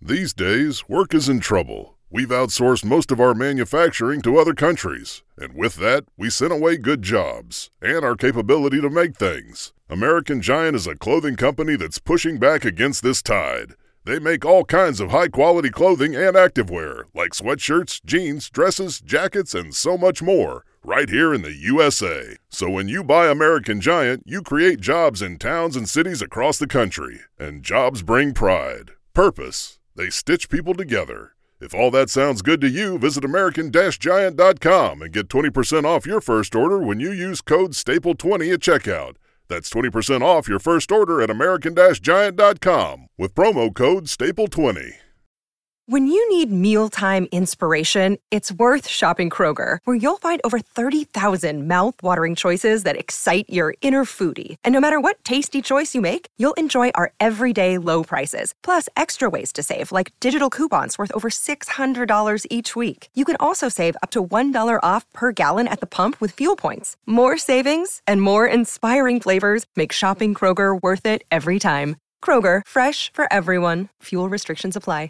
These days, work is in trouble. We've outsourced most of our manufacturing to other countries, and with that, we sent away good jobs and our capability to make things. American Giant is a clothing company that's pushing back against this tide. They make all kinds of high-quality clothing and activewear, like sweatshirts, jeans, dresses, jackets, and so much more, right here in the USA. So when you buy American Giant, you create jobs in towns and cities across the country. And jobs bring pride, purpose. They stitch people together. If all that sounds good to you, visit American-Giant.com and get 20% off your first order when you use code STAPLE20 at checkout. That's 20% off your first order at American-Giant.com with promo code STAPLE20. When you need mealtime inspiration, it's worth shopping Kroger, where you'll find over 30,000 mouth-watering choices that excite your inner foodie. And no matter what tasty choice you make, you'll enjoy our everyday low prices, plus extra ways to save, like digital coupons worth over $600 each week. You can also save up to $1 off per gallon at the pump with fuel points. More savings and more inspiring flavors make shopping Kroger worth it every time. Kroger, fresh for everyone. Fuel restrictions apply.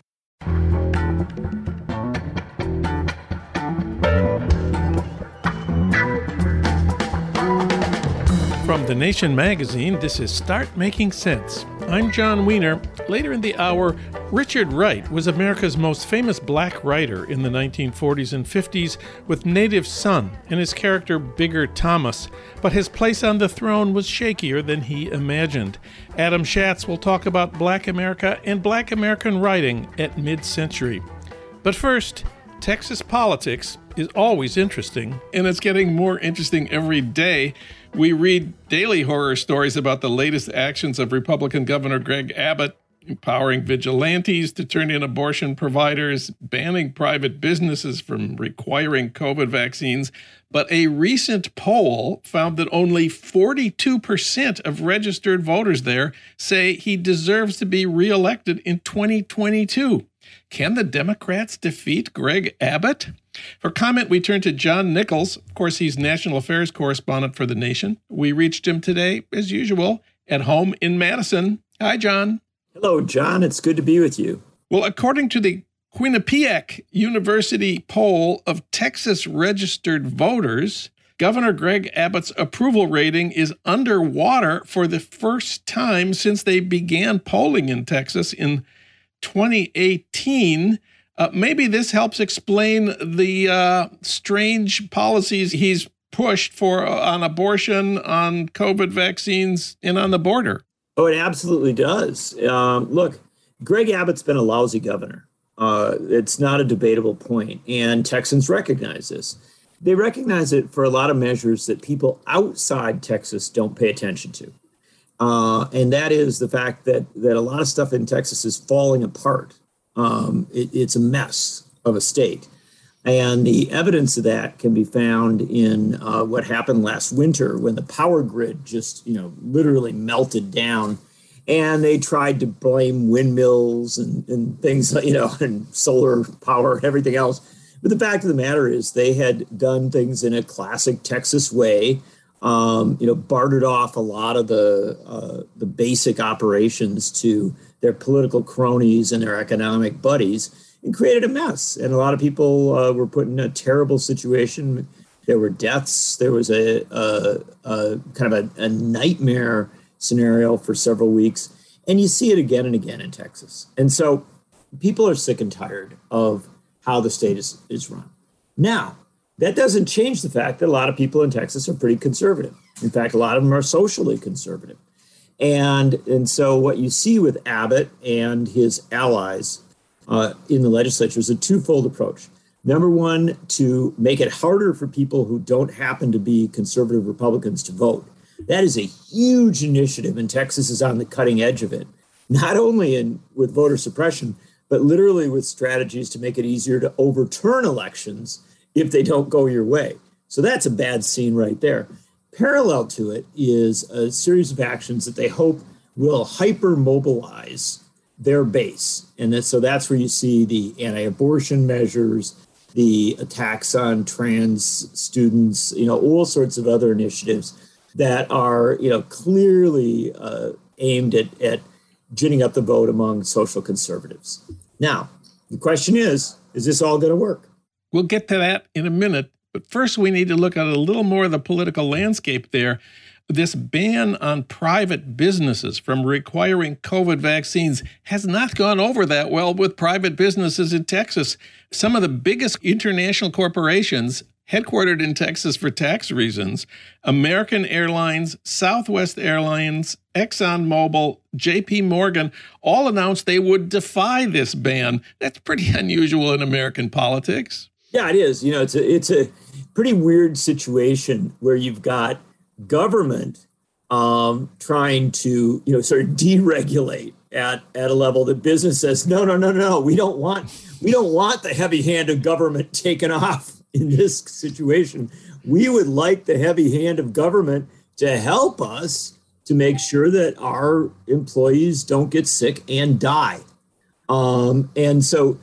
From The Nation magazine, this is Start Making Sense. I'm John Wiener. Later in the hour, Richard Wright was America's most famous black writer in the 1940s and 50s with Native Son and his character Bigger Thomas, but his place on the throne was shakier than he imagined. Adam Schatz will talk about Black America and Black American writing at mid-century. But first, Texas politics is always interesting, and it's getting more interesting every day. We read daily horror stories about the latest actions of Republican Governor Greg Abbott, empowering vigilantes to turn in abortion providers, banning private businesses from requiring COVID vaccines. But a recent poll found that only 42% of registered voters there say he deserves to be reelected in 2022. Can the Democrats defeat Greg Abbott? For comment, we turn to John Nichols. Of course, he's national affairs correspondent for The Nation. We reached him today, as usual, at home in Madison. Hi, John. Hello, John. It's good to be with you. Well, according to the Quinnipiac University poll of Texas registered voters, Governor Greg Abbott's approval rating is underwater for the first time since they began polling in Texas in 2018. Maybe this helps explain the strange policies he's pushed for on abortion, on COVID vaccines, and on the border. Oh, it absolutely does. Look, Greg Abbott's been a lousy governor. It's not a debatable point, and Texans recognize this. They recognize it for a lot of measures that people outside Texas don't pay attention to. And that is the fact that a lot of stuff in Texas is falling apart. It's a mess of a state. And the evidence of that can be found in what happened last winter when the power grid just, literally melted down. And they tried to blame windmills and things, and solar power and everything else. But the fact of the matter is they had done things in a classic Texas way. Bartered off a lot of the basic operations to their political cronies and their economic buddies and created a mess. And a lot of people were put in a terrible situation. There were deaths. There was a kind of a nightmare scenario for several weeks. And you see it again and again in Texas. And so people are sick and tired of how the state is run. Now, that doesn't change the fact that a lot of people in Texas are pretty conservative. In fact, a lot of them are socially conservative. And so what you see with Abbott and his allies in the legislature is a twofold approach. Number one, to make it harder for people who don't happen to be conservative Republicans to vote. That is a huge initiative, and Texas is on the cutting edge of it, not only with voter suppression, but literally with strategies to make it easier to overturn elections if they don't go your way. So that's a bad scene right there. Parallel to it is a series of actions that they hope will hyper-mobilize their base. And so that's where you see the anti-abortion measures, the attacks on trans students, all sorts of other initiatives that are, clearly aimed at ginning up the vote among social conservatives. Now, the question is this all going to work? We'll get to that in a minute. But first, we need to look at a little more of the political landscape there. This ban on private businesses from requiring COVID vaccines has not gone over that well with private businesses in Texas. Some of the biggest international corporations headquartered in Texas for tax reasons, American Airlines, Southwest Airlines, ExxonMobil, JP Morgan, all announced they would defy this ban. That's pretty unusual in American politics. Yeah, it is. You know, it's a pretty weird situation where you've got government trying to, sort of deregulate at a level that business says, no, we don't want the heavy hand of government taken off in this situation. We would like the heavy hand of government to help us to make sure that our employees don't get sick and die. And so,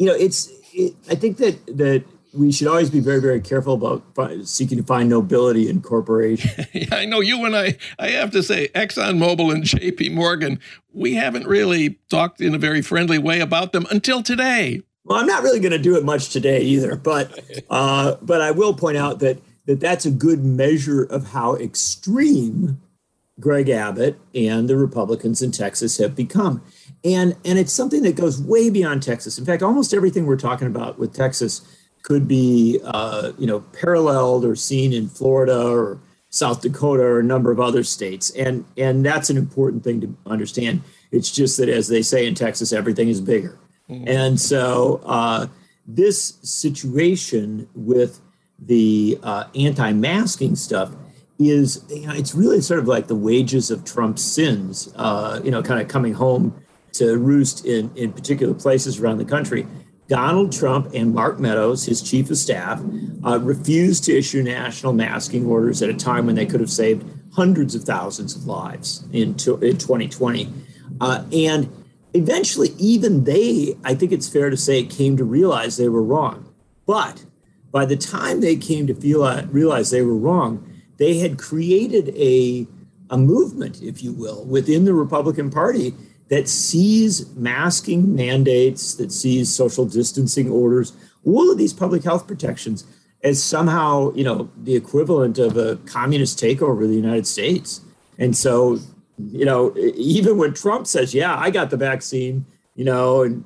I think that we should always be very, very careful about seeking to find nobility in corporations. Yeah, I know you and I have to say, ExxonMobil and JP Morgan, we haven't really talked in a very friendly way about them until today. Well, I'm not really going to do it much today either, but I will point out that that's a good measure of how extreme Greg Abbott and the Republicans in Texas have become. And it's something that goes way beyond Texas. In fact, almost everything we're talking about with Texas could be, paralleled or seen in Florida or South Dakota or a number of other states. And that's an important thing to understand. It's just that, as they say in Texas, everything is bigger. Mm-hmm. And so this situation with the anti-masking stuff is, it's really sort of like the wages of Trump's sins, kind of coming home to roost in particular places around the country. Donald Trump and Mark Meadows, his chief of staff, refused to issue national masking orders at a time when they could have saved hundreds of thousands of lives in 2020. And eventually, even they, I think it's fair to say, came to realize they were wrong. But by the time they came to realize they were wrong, they had created a movement, if you will, within the Republican Party that sees masking mandates, that sees social distancing orders, all of these public health protections as somehow, the equivalent of a communist takeover of the United States. And so, even when Trump says, yeah, I got the vaccine, I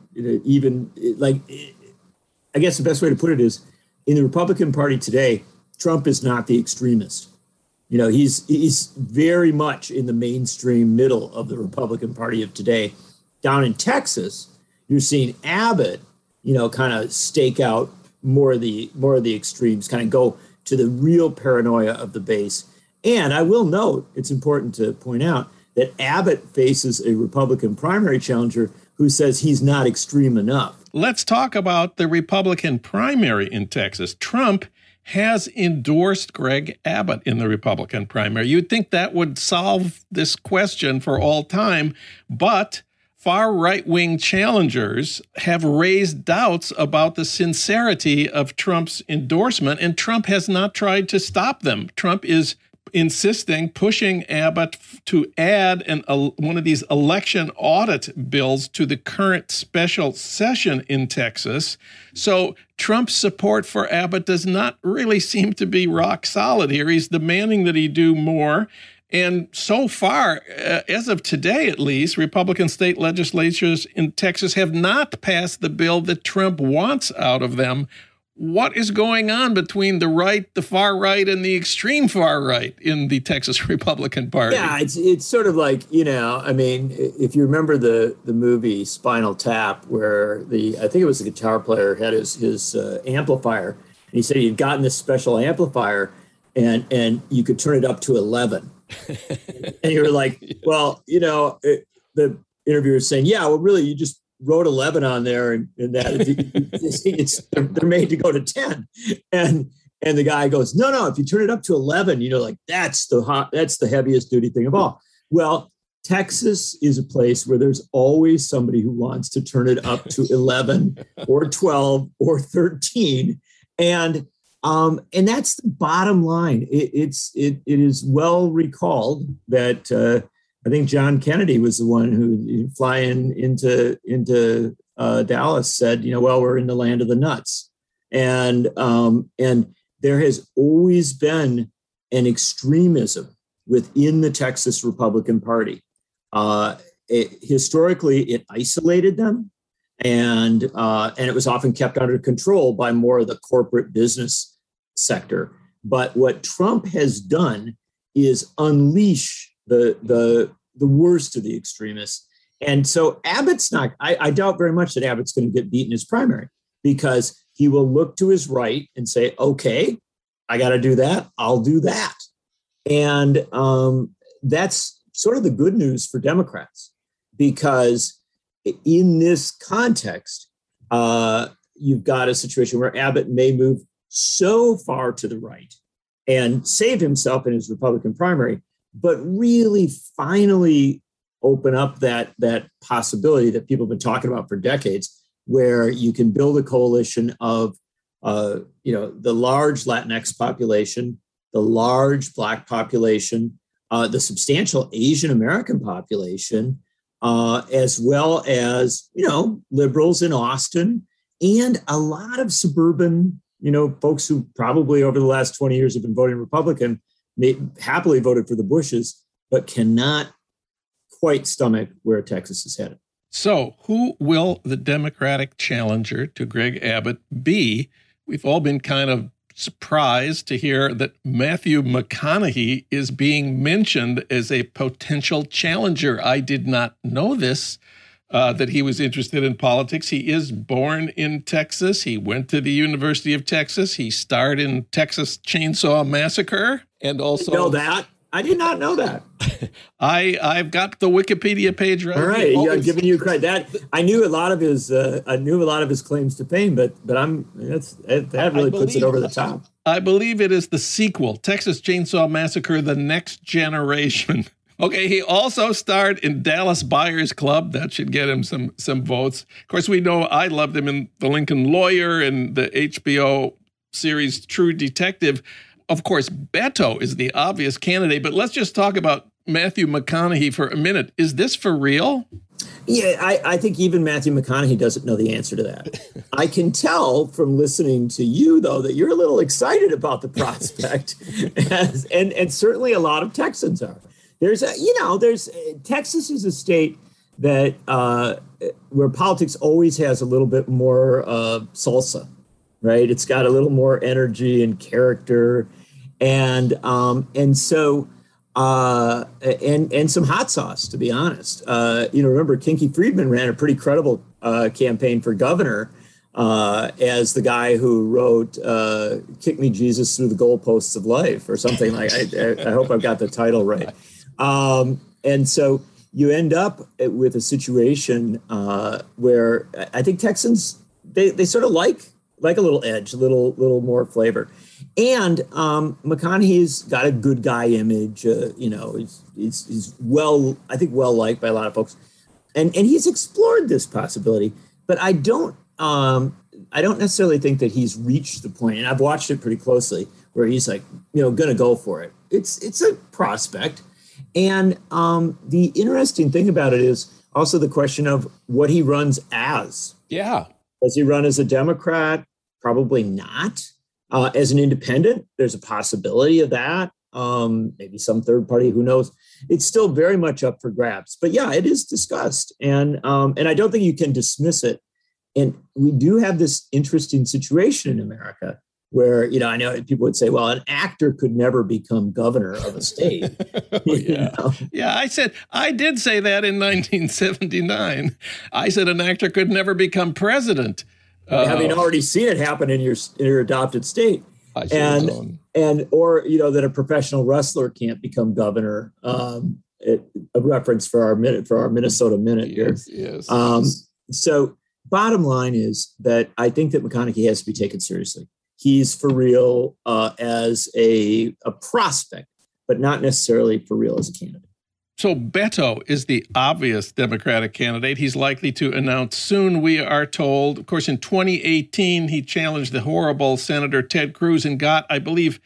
guess the best way to put it is, in the Republican Party today, Trump is not the extremist. He's very much in the mainstream middle of the Republican Party of today. Down in Texas, you're seeing Abbott, kind of stake out more of the extremes, kind of go to the real paranoia of the base. And I will note, it's important to point out that Abbott faces a Republican primary challenger who says he's not extreme enough. Let's talk about the Republican primary in Texas. Trump has endorsed Greg Abbott in the Republican primary. You'd think that would solve this question for all time, but far right-wing challengers have raised doubts about the sincerity of Trump's endorsement, and Trump has not tried to stop them. Trump is insisting, pushing Abbott to add one of these election audit bills to the current special session in Texas. So Trump's support for Abbott does not really seem to be rock solid here. He's demanding that he do more. And so far, as of today at least, Republican state legislatures in Texas have not passed the bill that Trump wants out of them. What is going on between the right, the far right, and the extreme far right in the Texas Republican Party? Yeah, it's sort of like, if you remember the movie Spinal Tap, where I think it was the guitar player had his amplifier, and he said he'd gotten this special amplifier, and you could turn it up to 11. And you were like, well, the interviewer is saying, yeah, well, really, you just wrote 11 on there, and that they're made to go to 10. And the guy goes, no, if you turn it up to 11, that's the heaviest duty thing of all. Well, Texas is a place where there's always somebody who wants to turn it up to 11 or 12 or 13. And that's the bottom line. It is well recalled that I think John Kennedy was the one who flying into Dallas said, well, we're in the land of the nuts. And there has always been an extremism within the Texas Republican Party. Historically, it isolated them, and it was often kept under control by more of the corporate business sector. But what Trump has done is unleash the worst of the extremists. And so Abbott's not, I doubt very much that Abbott's going to get beat in his primary, because he will look to his right and say, okay, I got to do that. I'll do that. And that's sort of the good news for Democrats, because in this context, you've got a situation where Abbott may move so far to the right and save himself in his Republican primary, but really finally open up that possibility that people have been talking about for decades, where you can build a coalition of the large Latinx population, the large Black population, the substantial Asian American population, as well as liberals in Austin, and a lot of suburban folks who probably over the last 20 years have been voting Republican, happily voted for the Bushes, but cannot quite stomach where Texas is headed. So who will the Democratic challenger to Greg Abbott be? We've all been kind of surprised to hear that Matthew McConaughey is being mentioned as a potential challenger. I did not know this, that he was interested in politics. He is born in Texas. He went to the University of Texas. He starred in Texas Chainsaw Massacre, and also... You know that? I did not know that. I've got the Wikipedia page right. All right, I'm giving you credit. That I knew a lot of his claims to fame, but that really puts it over the top. I believe it is the sequel, Texas Chainsaw Massacre: The Next Generation. Okay, he also starred in Dallas Buyers Club. That should get him some votes. Of course, we know I loved him in The Lincoln Lawyer and the HBO series True Detective. Of course, Beto is the obvious candidate, but let's just talk about Matthew McConaughey for a minute. Is this for real? Yeah, I think even Matthew McConaughey doesn't know the answer to that. I can tell from listening to you, though, that you're a little excited about the prospect, and certainly a lot of Texans are. Texas is a state that where politics always has a little bit more salsa, right? It's got a little more energy and character, and some hot sauce, to be honest. Remember, Kinky Friedman ran a pretty credible campaign for governor as the guy who wrote "Kick Me Jesus Through the Goalposts of Life" or something like. I hope I've got the title right. And so you end up with a situation where I think Texans they sort of like a little edge, a little more flavor. And McConaughey's got a good guy image. He's well liked by a lot of folks, and he's explored this possibility. But I don't necessarily think that he's reached the point, and I've watched it pretty closely, where he's like, going to go for it. It's a prospect, and the interesting thing about it is also the question of what he runs as. Yeah, does he run as a Democrat? Probably not. As an independent, there's a possibility of that. Maybe some third party, who knows? It's still very much up for grabs. But yeah, it is discussed. And I don't think you can dismiss it. And we do have this interesting situation in America where, I know people would say, well, an actor could never become governor of a state. Yeah, I did say that in 1979. I said an actor could never become president. Having already seen it happen in your adopted state, or that a professional wrestler can't become governor. A reference for our Minnesota Minute here. Yes. So bottom line is that I think that McConaughey has to be taken seriously. He's for real as a prospect, but not necessarily for real as a candidate. So Beto is the obvious Democratic candidate. He's likely to announce soon, we are told. Of course, in 2018, he challenged the horrible Senator Ted Cruz and got, I believe,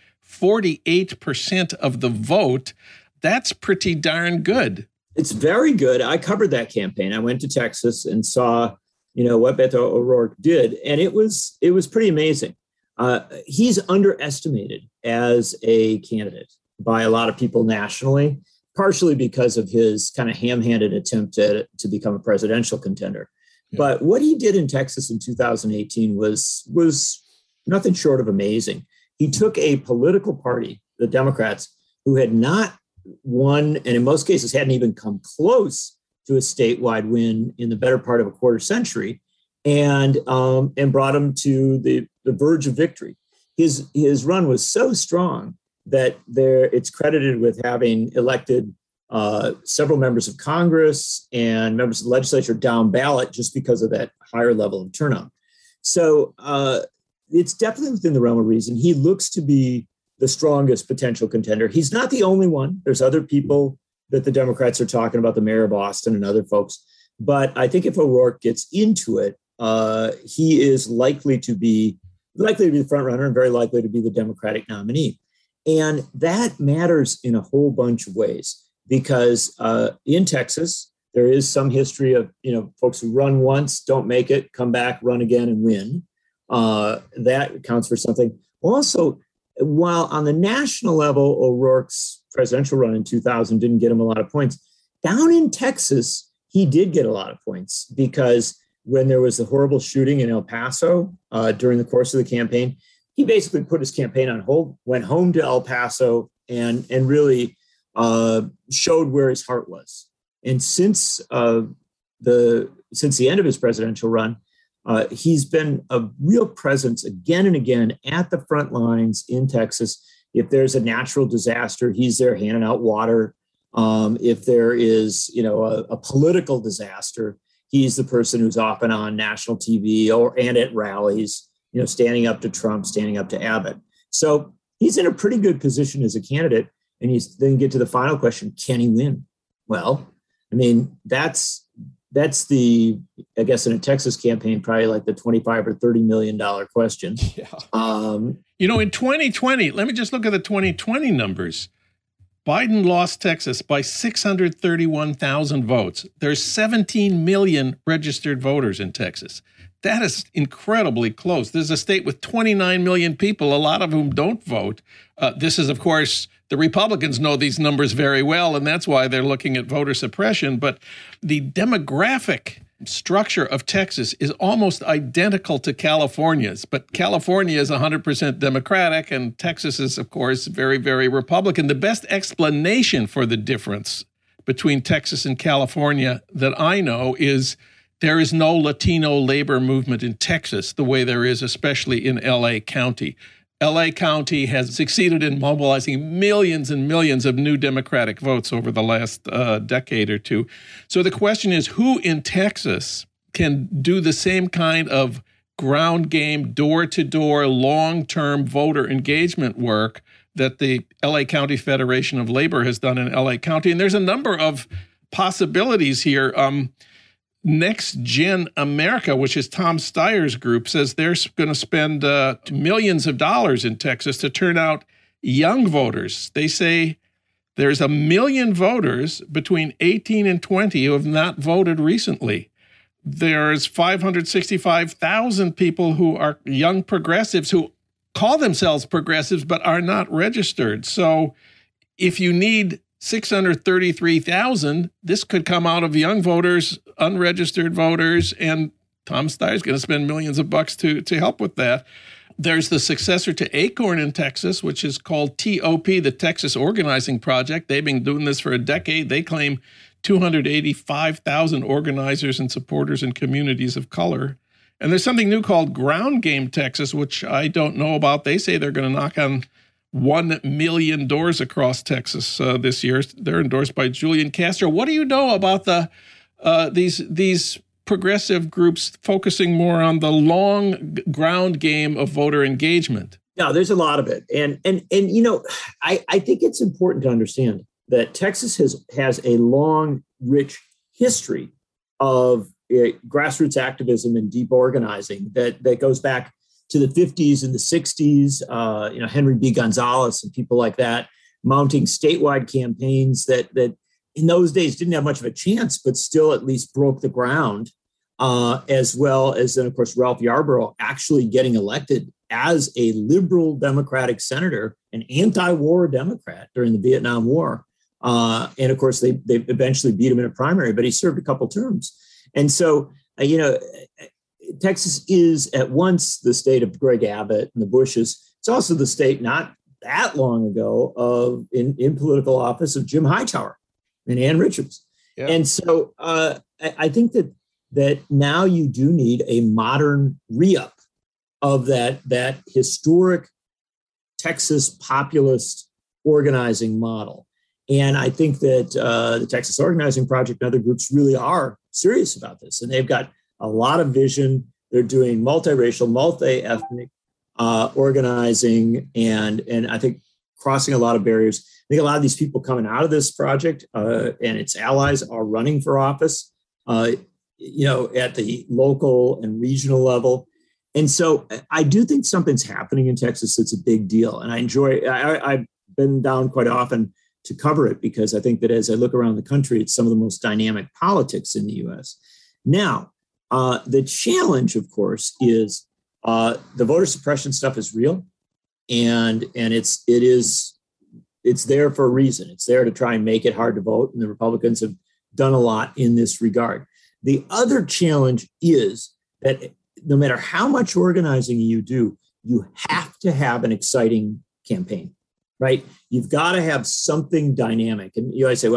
48% of the vote. That's pretty darn good. It's very good. I covered that campaign. I went to Texas and saw what Beto O'Rourke did, and it was pretty amazing. He's underestimated as a candidate by a lot of people nationally, partially because of his kind of ham-handed attempt to become a presidential contender. Yeah. But what he did in Texas in 2018 was nothing short of amazing. He took a political party, the Democrats, who had not won, and in most cases hadn't even come close to a statewide win in the better part of a quarter century, and brought them to the verge of victory. His run was so strong that it's credited with having elected several members of Congress and members of the legislature down ballot just because of that higher level of turnout. So it's definitely within the realm of reason. He looks to be the strongest potential contender. He's not the only one. There's other people that the Democrats are talking about, the mayor of Austin and other folks. But I think if O'Rourke gets into it, he is likely to be the front runner and very likely to be the Democratic nominee. And that matters in a whole bunch of ways because in Texas, there is some history of, folks who run once, don't make it, come back, run again and win. That counts for something. Also, while on the national level, O'Rourke's presidential run in 2000 didn't get him a lot of points, down in Texas, he did get a lot of points because when there was the horrible shooting in El Paso during the course of the campaign, he basically put his campaign on hold, went home to El Paso, and really showed where his heart was. And since the end of his presidential run, he's been a real presence again and again at the front lines in Texas. If there's a natural disaster, he's there handing out water. If there is, a political disaster, he's the person who's often on national TV and at rallies, standing up to Trump, standing up to Abbott. So he's in a pretty good position as a candidate. And you then get to the final question, can he win? Well, I mean, that's the, I guess in a Texas campaign, probably like the $25 or $30 million question. Yeah. In 2020, let me just look at the 2020 numbers. Biden lost Texas by 631,000 votes. There's 17 million registered voters in Texas. That is incredibly close. There's a state with 29 million people, a lot of whom don't vote. This is, of course, the Republicans know these numbers very well, and that's why they're looking at voter suppression. But the demographic structure of Texas is almost identical to California's. But California is 100% Democratic, and Texas is, of course, very, very Republican. The best explanation for the difference between Texas and California that I know is there is no Latino labor movement in Texas the way there is, especially in L.A. County. L.A. County has succeeded in mobilizing millions and millions of new Democratic votes over the last decade or two. So the question is, who in Texas can do the same kind of ground game, door-to-door, long-term voter engagement work that the L.A. County Federation of Labor has done in L.A. County? And there's a number of possibilities here. Next Gen America, which is Tom Steyer's group, says they're going to spend millions of dollars in Texas to turn out young voters. They say there's 1 million voters between 18 and 20 who have not voted recently. There's 565,000 people who are young progressives who call themselves progressives but are not registered. So if you need 633,000, this could come out of young voters, unregistered voters, and Tom Steyer's going to spend millions of bucks to help with that. There's the successor to Acorn in Texas, which is called TOP, the Texas Organizing Project. They've been doing this for a decade. They claim 285,000 organizers and supporters in communities of color. And there's something new called Ground Game Texas, which I don't know about. They say they're going to knock on 1 million doors across Texas this year. They're endorsed by Julian Castro. What do you know about these progressive groups focusing more on the long ground game of voter engagement? No, there's a lot of it. And I think it's important to understand that Texas has a long, rich history of grassroots activism and deep organizing that goes back to the 50s and the 60s, Henry B. Gonzalez and people like that, mounting statewide campaigns that in those days didn't have much of a chance, but still at least broke the ground as well as then, of course, Ralph Yarborough actually getting elected as a liberal Democratic senator, an anti-war Democrat during the Vietnam War. And of course, they eventually beat him in a primary, but he served a couple terms. And so, Texas is at once the state of Greg Abbott and the Bushes. It's also the state not that long ago of in political office of Jim Hightower and Ann Richards. Yeah. And so I think that now you do need a modern re-up of that historic Texas populist organizing model. And I think that the Texas Organizing Project and other groups really are serious about this. And they've got a lot of vision. They're doing multiracial, multi-ethnic organizing, and I think crossing a lot of barriers. I think a lot of these people coming out of this project and its allies are running for office, at the local and regional level. And so I do think something's happening in Texas that's a big deal. And I've been down quite often to cover it because I think that as I look around the country, it's some of the most dynamic politics in the U.S. Now, the challenge, of course, is the voter suppression stuff is real, and it's there for a reason. It's there to try and make it hard to vote, and the Republicans have done a lot in this regard. The other challenge is that no matter how much organizing you do, you have to have an exciting campaign, right? You've got to have something dynamic. And you always say,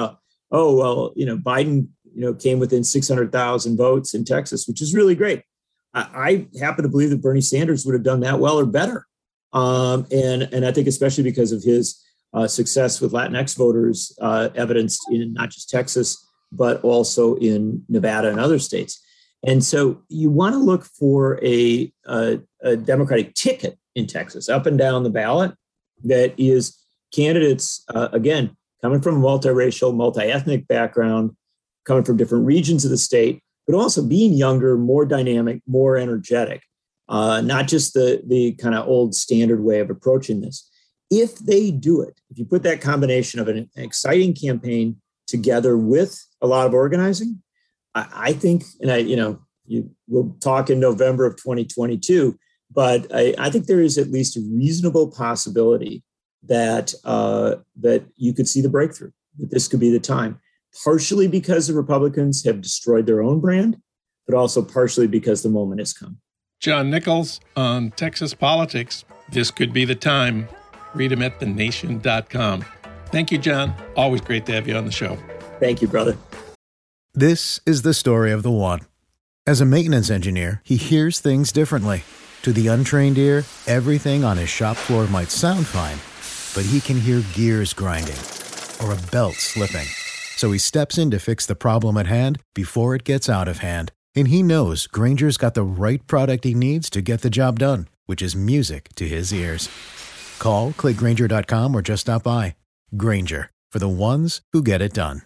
Biden, came within 600,000 votes in Texas, which is really great. I happen to believe that Bernie Sanders would have done that well or better. And I think especially because of his success with Latinx voters, evidenced in not just Texas, but also in Nevada and other states. And so you want to look for a Democratic ticket in Texas, up and down the ballot, that is candidates, again, coming from a multiracial, multi-ethnic background, coming from different regions of the state, but also being younger, more dynamic, more energetic, not just the kind of old standard way of approaching this. If they do it, if you put that combination of an exciting campaign together with a lot of organizing, I think, and we'll talk in November of 2022, but I think there is at least a reasonable possibility that you could see the breakthrough, that this could be the time, partially because the Republicans have destroyed their own brand, but also partially because the moment has come. John Nichols on Texas politics. This could be the time. Read him at thenation.com. Thank you, John. Always great to have you on the show. Thank you, brother. This is the story of the one. As a maintenance engineer, he hears things differently. To the untrained ear, everything on his shop floor might sound fine, but he can hear gears grinding or a belt slipping. So he steps in to fix the problem at hand before it gets out of hand. And he knows Grainger's got the right product he needs to get the job done, which is music to his ears. Call, click Grainger.com, or just stop by. Grainger, for the ones who get it done.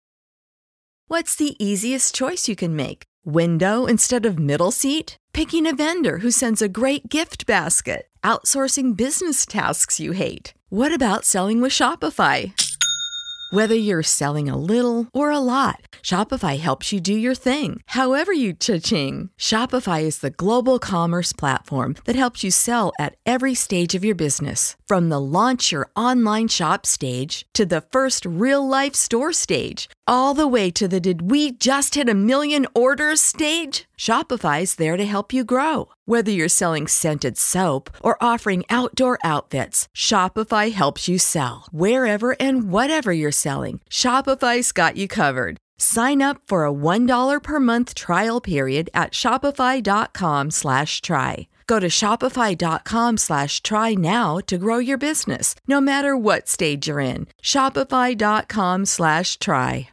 What's the easiest choice you can make? Window instead of middle seat? Picking a vendor who sends a great gift basket? Outsourcing business tasks you hate? What about selling with Shopify? Whether you're selling a little or a lot, Shopify helps you do your thing, however you cha-ching. Shopify is the global commerce platform that helps you sell at every stage of your business. From the launch your online shop stage to the first real-life store stage, all the way to the did we just hit 1 million orders stage. Shopify's there to help you grow. Whether you're selling scented soap or offering outdoor outfits, Shopify helps you sell. Wherever and whatever you're selling, Shopify's got you covered. Sign up for a $1 per month trial period at shopify.com/try. Go to shopify.com/try now to grow your business, no matter what stage you're in. Shopify.com/try.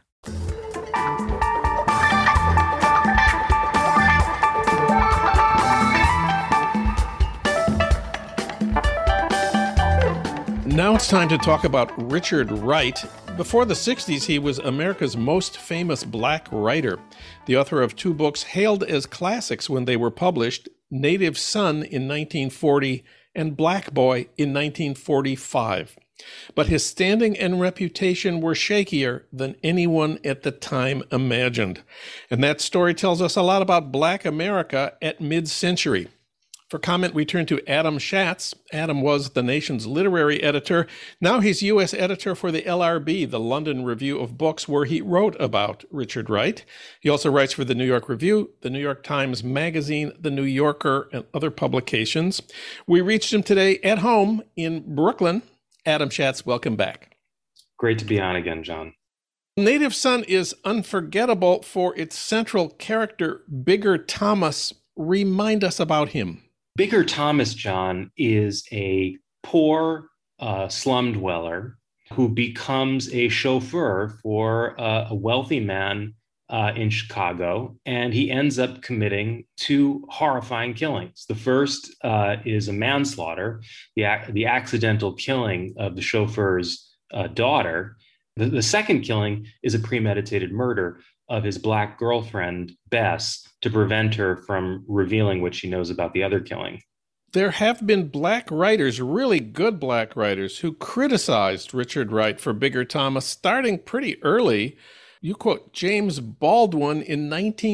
Now it's time to talk about Richard Wright. Before the 60s, he was America's most famous black writer, the author of 2 books hailed as classics when they were published, Native Son in 1940 and Black Boy in 1945. But his standing and reputation were shakier than anyone at the time imagined. And that story tells us a lot about Black America at mid-century. For comment, we turn to Adam Schatz. Adam was the nation's literary editor. Now he's U.S. editor for the LRB, the London Review of Books, where he wrote about Richard Wright. He also writes for the New York Review, the New York Times Magazine, the New Yorker, and other publications. We reached him today at home in Brooklyn. Adam Schatz, welcome back. Great to be on again, John. Native Son is unforgettable for its central character, Bigger Thomas. Remind us about him. Bigger Thomas, John, is a poor slum dweller who becomes a chauffeur for a wealthy man in Chicago, and he ends up committing two horrifying killings. The first is a manslaughter, the accidental killing of the chauffeur's daughter. The second killing is a premeditated murder of his Black girlfriend, Bess, to prevent her from revealing what she knows about the other killing. There have been Black writers, really good Black writers, who criticized Richard Wright for Bigger Thomas starting pretty early. You quote James Baldwin in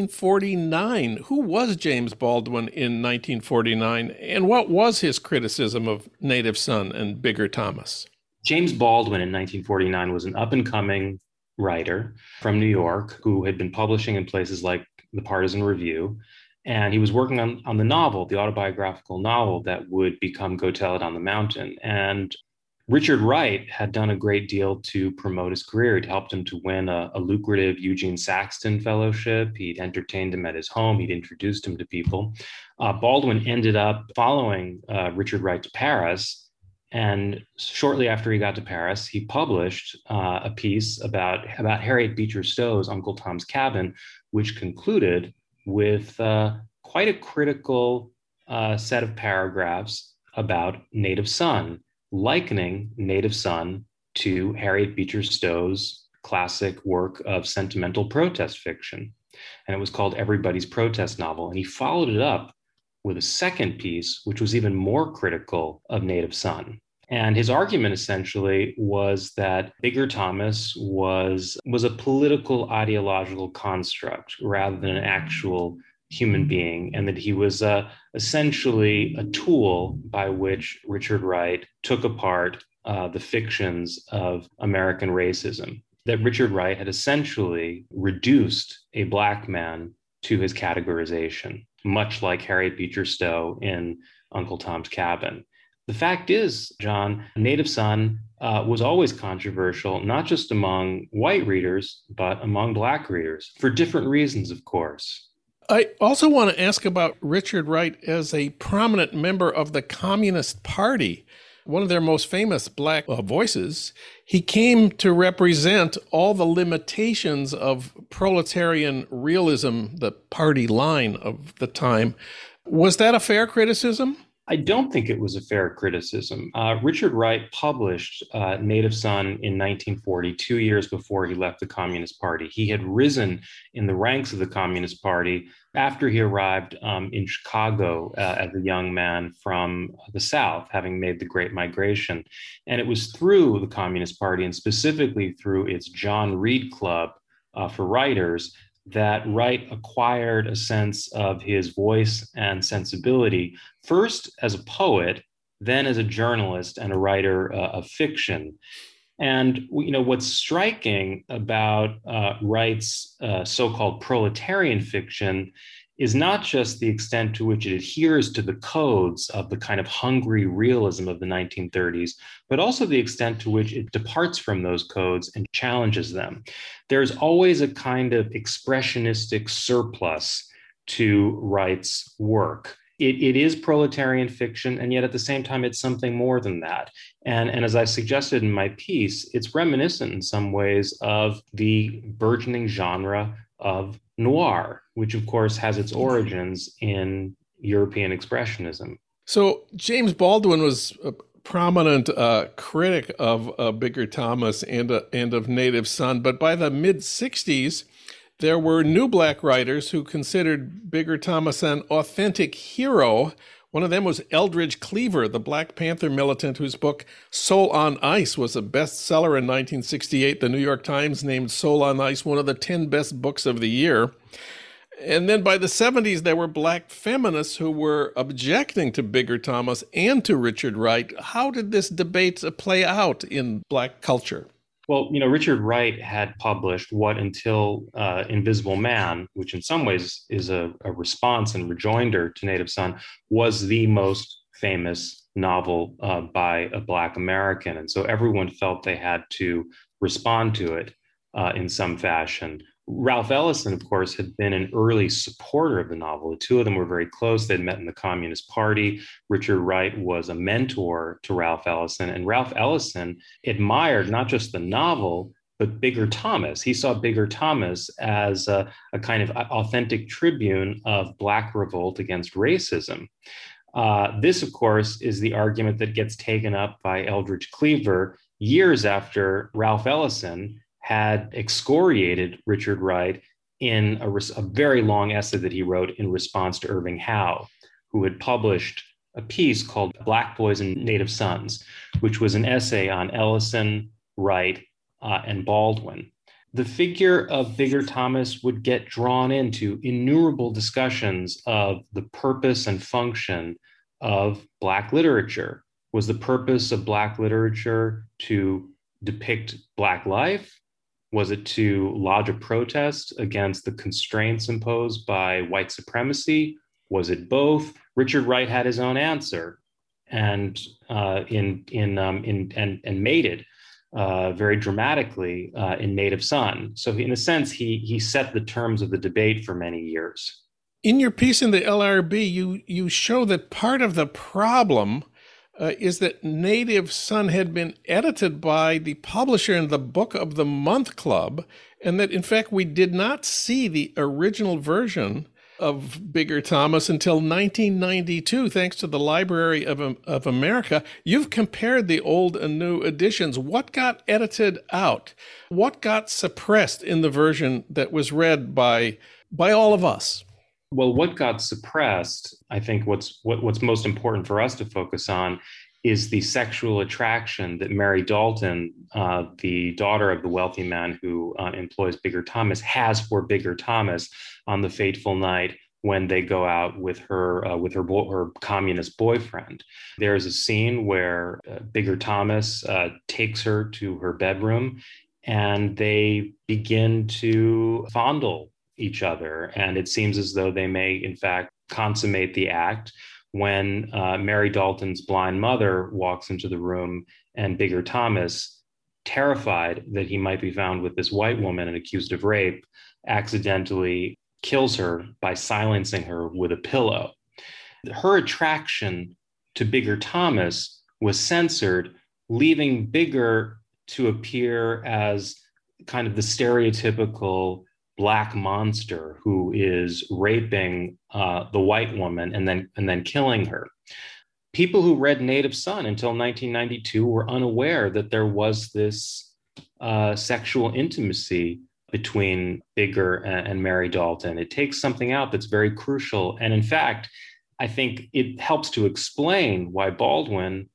1949. Who was James Baldwin in 1949, and what was his criticism of Native Son and Bigger Thomas? James Baldwin in 1949 was an up-and-coming writer from New York who had been publishing in places like the Partisan Review. And he was working on the novel, the autobiographical novel that would become Go Tell It on the Mountain. And Richard Wright had done a great deal to promote his career. It helped him to win a lucrative Eugene Saxton Fellowship. He'd entertained him at his home. He'd introduced him to people. Baldwin ended up following Richard Wright to Paris. And shortly after he got to Paris, he published a piece about Harriet Beecher Stowe's Uncle Tom's Cabin, which concluded with quite a critical set of paragraphs about Native Son, likening Native Son to Harriet Beecher Stowe's classic work of sentimental protest fiction. And it was called Everybody's Protest Novel. And he followed it up with a second piece, which was even more critical of Native Son. And his argument essentially was that Bigger Thomas was a political ideological construct rather than an actual human being, and that he was essentially a tool by which Richard Wright took apart the fictions of American racism. That Richard Wright had essentially reduced a Black man to his categorization, much like Harriet Beecher Stowe in Uncle Tom's Cabin. The fact is, John, Native Son was always controversial, not just among white readers, but among Black readers, for different reasons, of course. I also want to ask about Richard Wright as a prominent member of the Communist Party, one of their most famous Black voices. He came to represent all the limitations of proletarian realism, the party line of the time. Was that a fair criticism? I don't think it was a fair criticism. Richard Wright published Native Son in 1940, 2 years before he left the Communist Party. He had risen in the ranks of the Communist Party after he arrived in Chicago as a young man from the South, having made the Great Migration. And it was through the Communist Party, and specifically through its John Reed Club for writers, that Wright acquired a sense of his voice and sensibility, first as a poet, then as a journalist and a writer of fiction. And what's striking about Wright's so-called proletarian fiction is not just the extent to which it adheres to the codes of the kind of hungry realism of the 1930s, but also the extent to which it departs from those codes and challenges them. There's always a kind of expressionistic surplus to Wright's work. It is proletarian fiction, and yet at the same time, it's something more than that. And as I suggested in my piece, it's reminiscent in some ways of the burgeoning genre of noir, which of course has its origins in European Expressionism. So James Baldwin was a prominent critic of Bigger Thomas and of Native Son, but by the mid-60s, there were new Black writers who considered Bigger Thomas an authentic hero. One of them was Eldridge Cleaver, the Black Panther militant whose book Soul on Ice was a bestseller in 1968. The New York Times named Soul on Ice one of the 10 best books of the year. And then by the 70s, there were Black feminists who were objecting to Bigger Thomas and to Richard Wright. How did this debate play out in Black culture? Well, Richard Wright had published What Until Invisible Man, which in some ways is a response and rejoinder to Native Son, was the most famous novel by a Black American. And so everyone felt they had to respond to it in some fashion. Ralph Ellison, of course, had been an early supporter of the novel. The two of them were very close. They'd met in the Communist Party. Richard Wright was a mentor to Ralph Ellison, and Ralph Ellison admired not just the novel, but Bigger Thomas. He saw Bigger Thomas as a kind of authentic tribune of Black revolt against racism. This, of course, is the argument that gets taken up by Eldridge Cleaver years after Ralph Ellison had excoriated Richard Wright in a very long essay that he wrote in response to Irving Howe, who had published a piece called Black Boys and Native Sons, which was an essay on Ellison, Wright, and Baldwin. The figure of Bigger Thomas would get drawn into innumerable discussions of the purpose and function of Black literature. Was the purpose of Black literature to depict Black life? Was it to lodge a protest against the constraints imposed by white supremacy? Was it both? Richard Wright had his own answer, and made it very dramatically in Native Son. So in a sense, he set the terms of the debate for many years. In your piece in the LRB, you show that part of the problem is that Native Son had been edited by the publisher in the Book of the Month Club, and that, in fact, we did not see the original version of Bigger Thomas until 1992, thanks to the Library of America. You've compared the old and new editions. What got edited out? What got suppressed in the version that was read by all of us? Well, what got suppressed, I think what's most important for us to focus on is the sexual attraction that Mary Dalton, the daughter of the wealthy man who employs Bigger Thomas, has for Bigger Thomas on the fateful night when they go out with her communist boyfriend. There's a scene where Bigger Thomas takes her to her bedroom and they begin to fondle each other. And it seems as though they may, in fact, consummate the act when Mary Dalton's blind mother walks into the room and Bigger Thomas, terrified that he might be found with this white woman and accused of rape, accidentally kills her by silencing her with a pillow. Her attraction to Bigger Thomas was censored, leaving Bigger to appear as kind of the stereotypical Black monster who is raping the white woman and then killing her. People who read Native Son until 1992 were unaware that there was this sexual intimacy between Bigger and Mary Dalton. It takes something out that's very crucial. And in fact, I think it helps to explain why Baldwin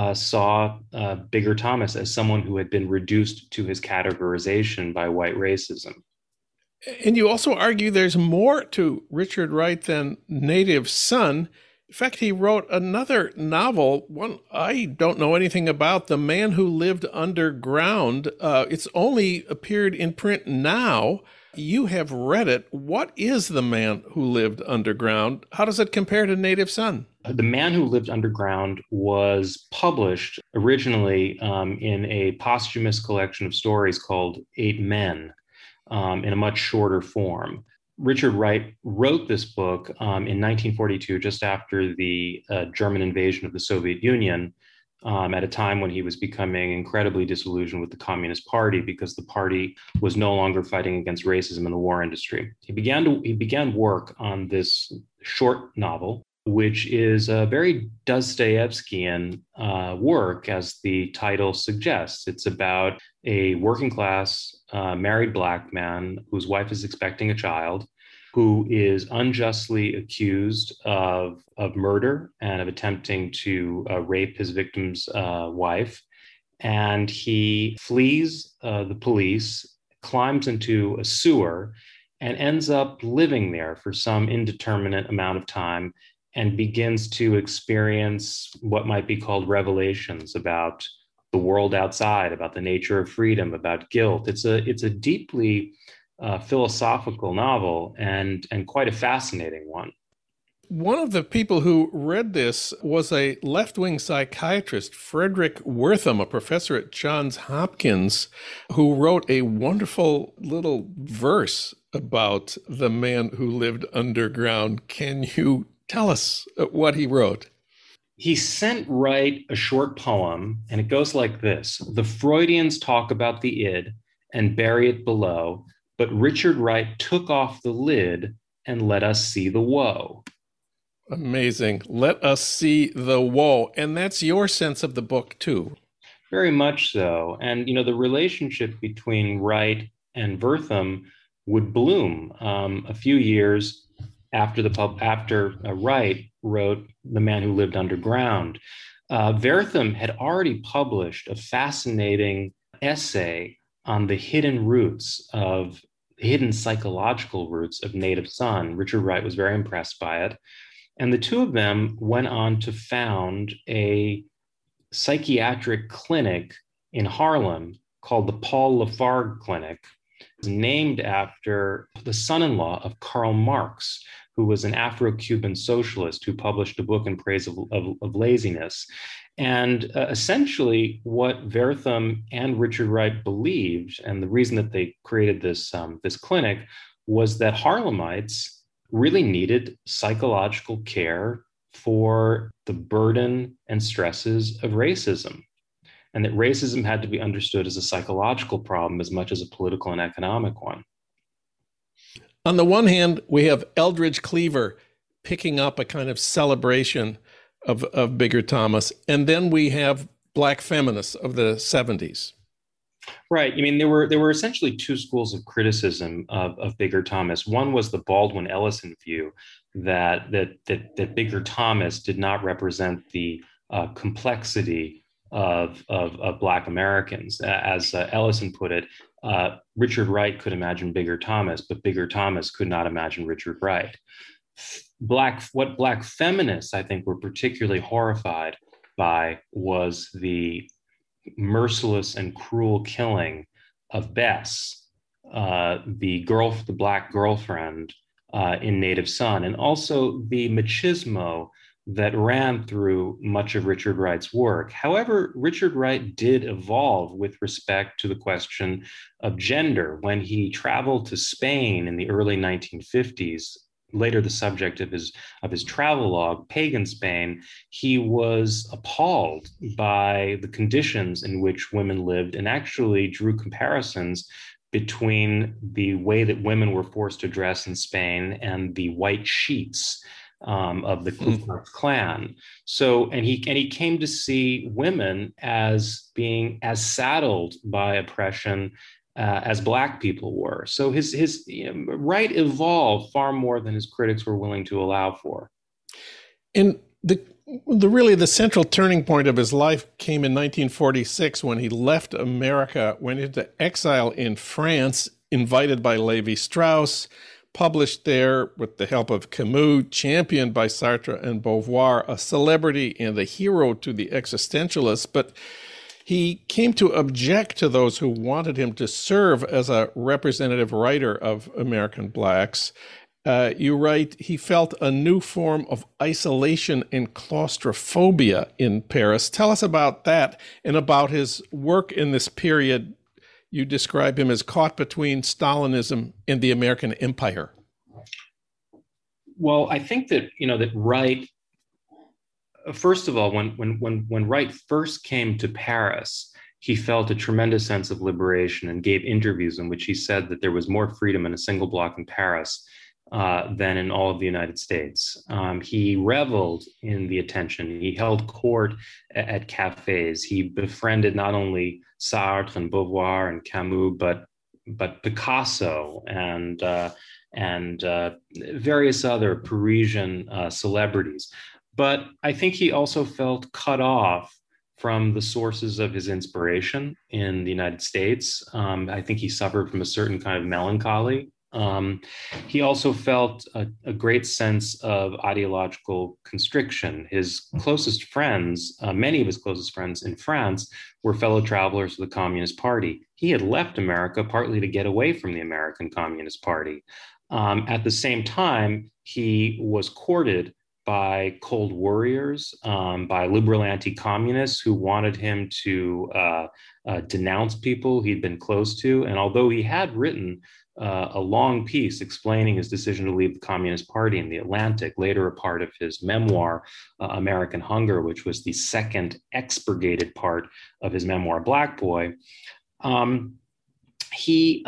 saw Bigger Thomas as someone who had been reduced to his categorization by white racism. And you also argue there's more to Richard Wright than Native Son. In fact, he wrote another novel, one I don't know anything about, The Man Who Lived Underground. It's only appeared in print now. You have read it. What is The Man Who Lived Underground? How does it compare to Native Son? The Man Who Lived Underground was published originally in a posthumous collection of stories called Eight Men. In a much shorter form. Richard Wright wrote this book in 1942, just after the German invasion of the Soviet Union, at a time when he was becoming incredibly disillusioned with the Communist Party because the party was no longer fighting against racism in the war industry. He began work on this short novel, which is a very Dostoevskian work, as the title suggests. It's about a working class married Black man whose wife is expecting a child, who is unjustly accused of murder and of attempting to rape his victim's wife. And he flees the police, climbs into a sewer, and ends up living there for some indeterminate amount of time and begins to experience what might be called revelations about the world outside, about the nature of freedom, about guilt. It's a deeply philosophical novel and quite a fascinating one. One of the people who read this was a left-wing psychiatrist, Frederick Wertham, a professor at Johns Hopkins, who wrote a wonderful little verse about the man who lived underground. Can you tell us what he wrote? He sent Wright a short poem, and it goes like this. The Freudians talk about the id and bury it below, but Richard Wright took off the lid and let us see the woe. Amazing. Let us see the woe. And that's your sense of the book, too. Very much so. And, the relationship between Wright and Wertham would bloom a few years after Wright wrote The Man Who Lived Underground. Wertham had already published a fascinating essay on the hidden psychological roots of Native Son. Richard Wright was very impressed by it. And the two of them went on to found a psychiatric clinic in Harlem called the Paul Lafargue Clinic, named after the son-in-law of Karl Marx, who was an Afro-Cuban socialist who published a book in praise of laziness. And essentially what Wertham and Richard Wright believed, and the reason that they created this clinic, was that Harlemites really needed psychological care for the burden and stresses of racism, and that racism had to be understood as a psychological problem as much as a political and economic one. On the one hand, we have Eldridge Cleaver picking up a kind of celebration of Bigger Thomas, and then we have Black feminists of the 70s. Right. There were essentially two schools of criticism of Bigger Thomas. One was the Baldwin Ellison view that Bigger Thomas did not represent the complexity of Black Americans. As Ellison put it, Richard Wright could imagine Bigger Thomas, but Bigger Thomas could not imagine Richard Wright. What Black feminists, I think, were particularly horrified by was the merciless and cruel killing of Bess, the Black girlfriend in Native Son, and also the machismo that ran through much of Richard Wright's work. However, Richard Wright did evolve with respect to the question of gender. When he traveled to Spain in the early 1950s, later the subject of his travelogue, Pagan Spain, he was appalled by the conditions in which women lived and actually drew comparisons between the way that women were forced to dress in Spain and the white sheets of the Ku Klux Klan. So, and he came to see women as being as saddled by oppression as Black people were. So his Wright evolved far more than his critics were willing to allow for. And the central turning point of his life came in 1946 when he left America, went into exile in France, invited by Levi-Strauss, published there with the help of Camus, championed by Sartre and Beauvoir, a celebrity and a hero to the existentialists. But he came to object to those who wanted him to serve as a representative writer of American Blacks. You write, he felt a new form of isolation and claustrophobia in Paris. Tell us about that and about his work in this period. You describe him as caught between Stalinism and the American empire. Well, I think that, that Wright, first of all, when Wright first came to Paris, he felt a tremendous sense of liberation and gave interviews in which he said that there was more freedom in a single block in Paris than in all of the United States. He reveled in the attention. He held court at cafes. He befriended not only Sartre and Beauvoir and Camus, but Picasso and and various other Parisian celebrities. But I think he also felt cut off from the sources of his inspiration in the United States. I think he suffered from a certain kind of melancholy. He also felt a great sense of ideological constriction. His closest friends, many of his closest friends in France, were fellow travelers of the Communist Party. He had left America partly to get away from the American Communist Party. At the same time, he was courted by Cold Warriors, by liberal anti-communists who wanted him to denounce people he'd been close to. And although he had written a long piece explaining his decision to leave the Communist Party in the Atlantic, later a part of his memoir, American Hunger, which was the second expurgated part of his memoir, Black Boy, he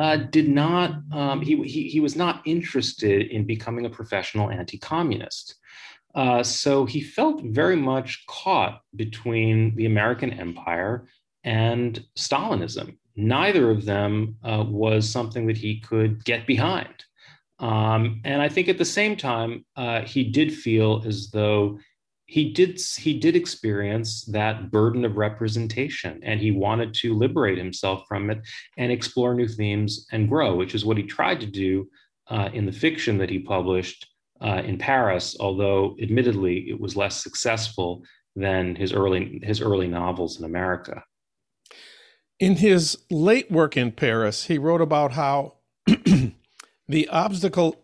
was not interested in becoming a professional anti-communist. So he felt very much caught between the American empire and Stalinism. Neither of them was something that he could get behind. And I think at the same time, he did feel as though he did experience that burden of representation, and he wanted to liberate himself from it and explore new themes and grow, which is what he tried to do in the fiction that he published in Paris, although admittedly it was less successful than his early novels in America. In his late work in Paris, he wrote about how the obstacles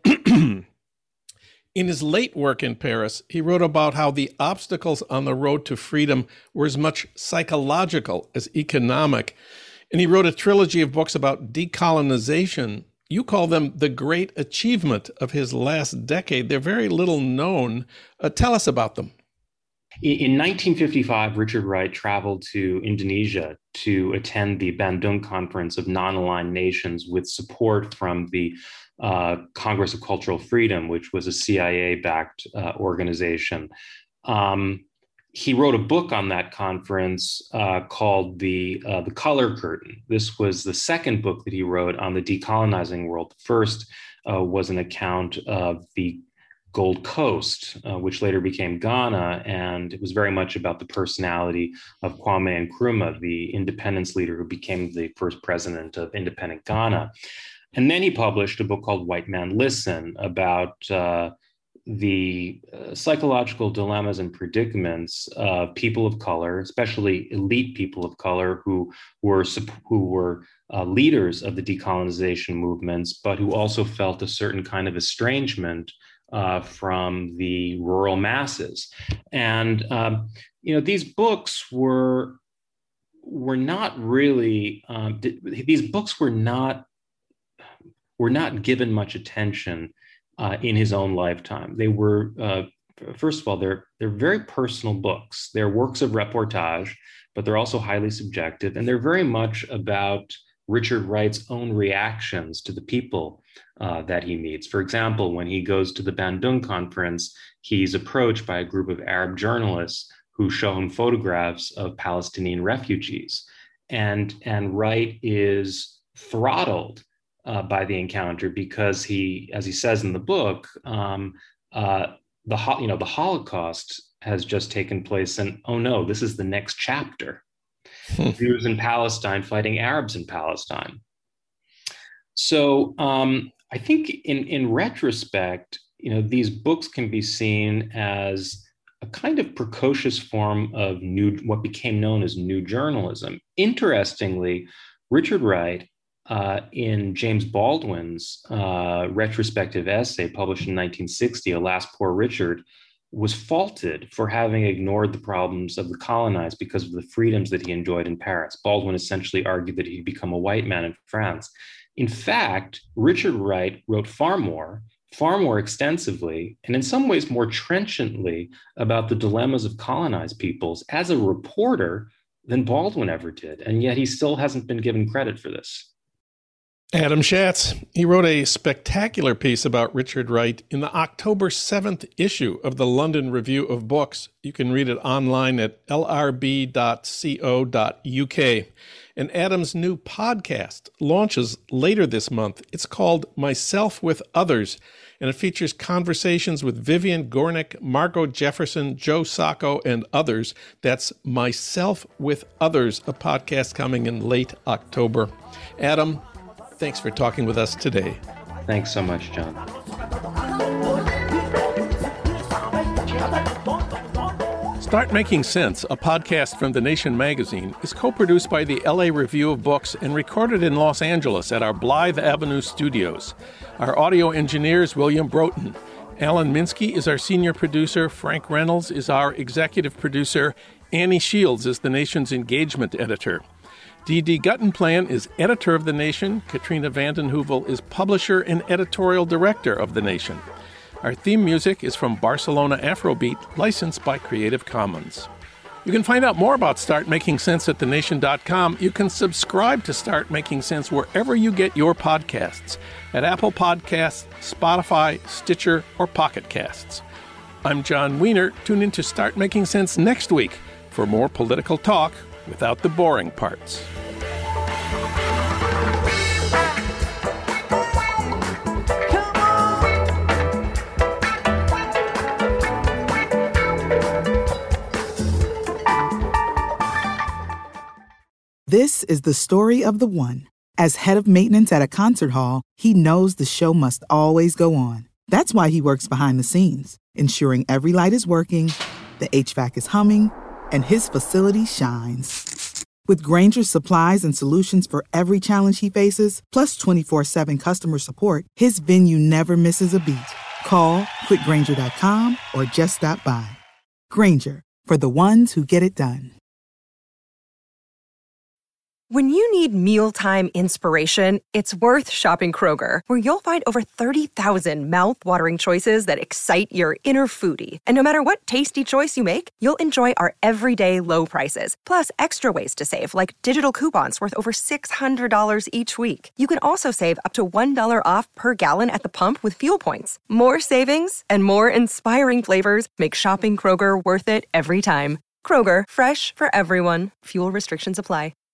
on the road to freedom were as much psychological as economic. And he wrote a trilogy of books about decolonization. You call them the great achievement of his last decade. They're very little known. Tell us about them. In 1955, Richard Wright traveled to Indonesia to attend the Bandung Conference of Non-Aligned Nations with support from the Congress of Cultural Freedom, which was a CIA-backed organization. He wrote a book on that conference called The Color Curtain. This was the second book that he wrote on the decolonizing world. The first was an account of the Gold Coast, which later became Ghana, and it was very much about the personality of Kwame Nkrumah, the independence leader who became the first president of independent Ghana. And then he published a book called White Man Listen about the psychological dilemmas and predicaments of people of color, especially elite people of color who were leaders of the decolonization movements, but who also felt a certain kind of estrangement from the rural masses. And these books were not really were not given much attention in his own lifetime. They were, first of all, they're very personal books. They're works of reportage, but they're also highly subjective, and they're very much about Richard Wright's own reactions to the people that he meets. For example, when he goes to the Bandung Conference, he's approached by a group of Arab journalists who show him photographs of Palestinian refugees. And Wright is throttled by the encounter because he, as he says in the book, the Holocaust has just taken place, and oh no, this is the next chapter. Jews in Palestine fighting Arabs in Palestine. So I think in retrospect, these books can be seen as a kind of precocious form of what became known as new journalism. Interestingly, Richard Wright, in James Baldwin's retrospective essay published in 1960, Alas, Poor Richard, was faulted for having ignored the problems of the colonized because of the freedoms that he enjoyed in Paris. Baldwin essentially argued that he'd become a white man in France. In fact, Richard Wright wrote far more extensively, and in some ways more trenchantly about the dilemmas of colonized peoples as a reporter than Baldwin ever did. And yet he still hasn't been given credit for this. Adam Schatz, he wrote a spectacular piece about Richard Wright in the October 7th issue of the London Review of Books. You can read it online at lrb.co.uk. And Adam's new podcast launches later this month. It's called Myself with Others, and it features conversations with Vivian Gornick, Margot Jefferson, Joe Sacco, and others. That's Myself with Others, a podcast coming in late October. Adam, thanks for talking with us today. Thanks so much, John. Start Making Sense, a podcast from The Nation magazine, is co-produced by the LA Review of Books and recorded in Los Angeles at our Blythe Avenue studios. Our audio engineer is William Broughton. Alan Minsky is our senior producer. Frank Reynolds is our executive producer. Annie Shields is The Nation's engagement editor. D.D. Guttenplan is editor of The Nation. Katrina vanden Heuvel is publisher and editorial director of The Nation. Our theme music is from Barcelona Afrobeat, licensed by Creative Commons. You can find out more about Start Making Sense at thenation.com. You can subscribe to Start Making Sense wherever you get your podcasts, at Apple Podcasts, Spotify, Stitcher, or Pocket Casts. I'm John Wiener. Tune in to Start Making Sense next week for more political talk without the boring parts. This is the story of the one. As head of maintenance at a concert hall, he knows the show must always go on. That's why he works behind the scenes, ensuring every light is working, the HVAC is humming, and his facility shines. With Grainger's supplies and solutions for every challenge he faces, plus 24/7 customer support, his venue never misses a beat. Call quickgrainger.com or just stop by. Grainger, for the ones who get it done. When you need mealtime inspiration, it's worth shopping Kroger, where you'll find over 30,000 mouth-watering choices that excite your inner foodie. And no matter what tasty choice you make, you'll enjoy our everyday low prices, plus extra ways to save, like digital coupons worth over $600 each week. You can also save up to $1 off per gallon at the pump with fuel points. More savings and more inspiring flavors make shopping Kroger worth it every time. Kroger, fresh for everyone. Fuel restrictions apply.